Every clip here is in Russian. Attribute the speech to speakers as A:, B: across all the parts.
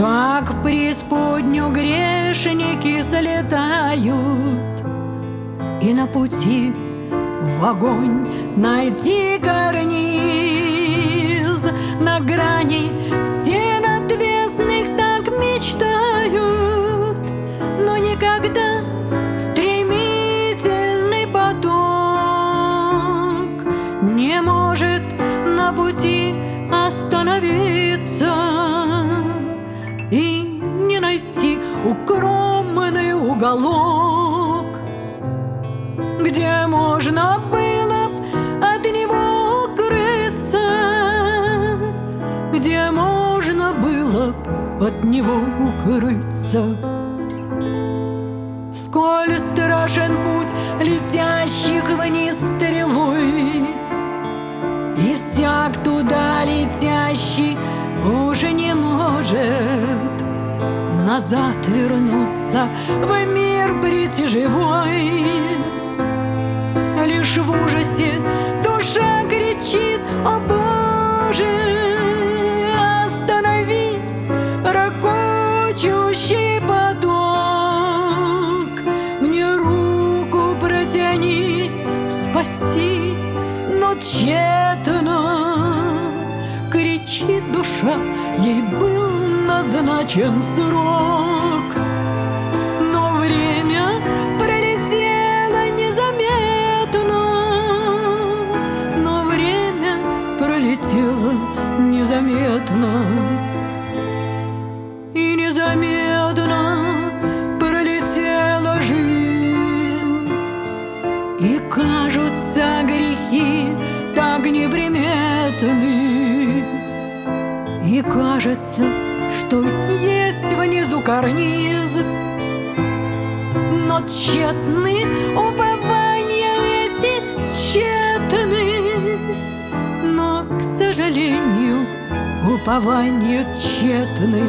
A: Так в преисподнюю грешники залетают, и на пути в огонь найти карниз. На грани стен отвесных так мечтают, но никогда стремительный поток не может на пути остановиться и не найти укромный уголок, где можно было б от него укрыться, где можно было б от него укрыться. Сколь страшен путь летящих вниз стрелой, и всяк туда летящий уже не может назад вернуться в мир притяжевой. Лишь в ужасе душа кричит: «О Боже, останови ракочущий поток, мне руку протяни, спаси». Но тщетно кричит душа, ей был назначен срок. Но время пролетело незаметно, но время пролетело незаметно, и незаметно пролетела жизнь, и кажутся грехи так неприметны, и кажется, что есть внизу карниз, но тщетны упования эти, тщетны, но, к сожалению, упования тщетны.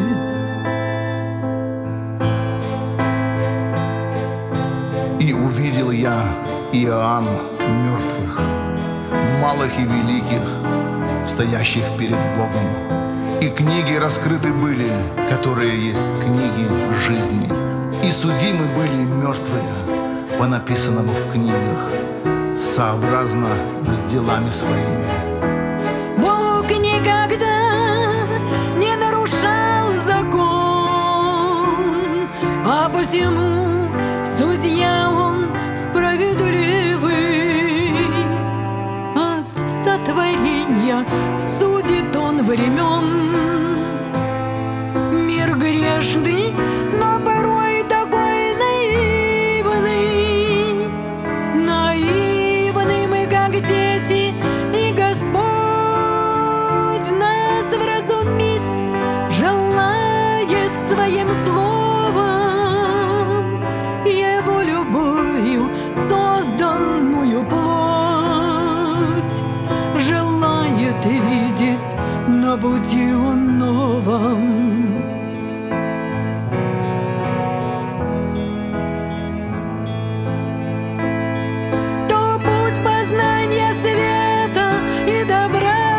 B: И увидел я Иоанн мертвых, малых и великих, стоящих перед Богом. И книги раскрыты были, которые есть книги жизни. И судимы были мертвые по написанному в книгах, сообразно с делами своими.
A: Бог никогда не нарушал закон, а посему судья Он справедливый. От сотворения судит Он времен. Мир грешный, но порой такой наивный. Наивны мы, как дети, и Господь нас вразумить желает своим словом, Его любовью созданную плоть желает видеть на пути Он новом. То путь познания света и добра,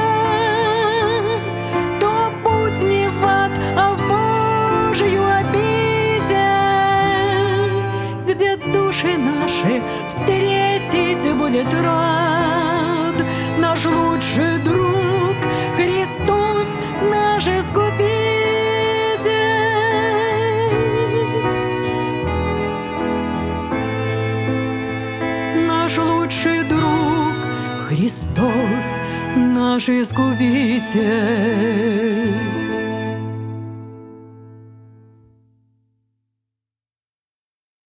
A: то путь не в ад, а в Божию обитель, где души наши встретить будет рад наш лучший друг Христос, наш Искупитель. Наш лучший друг Христос, наш Искупитель.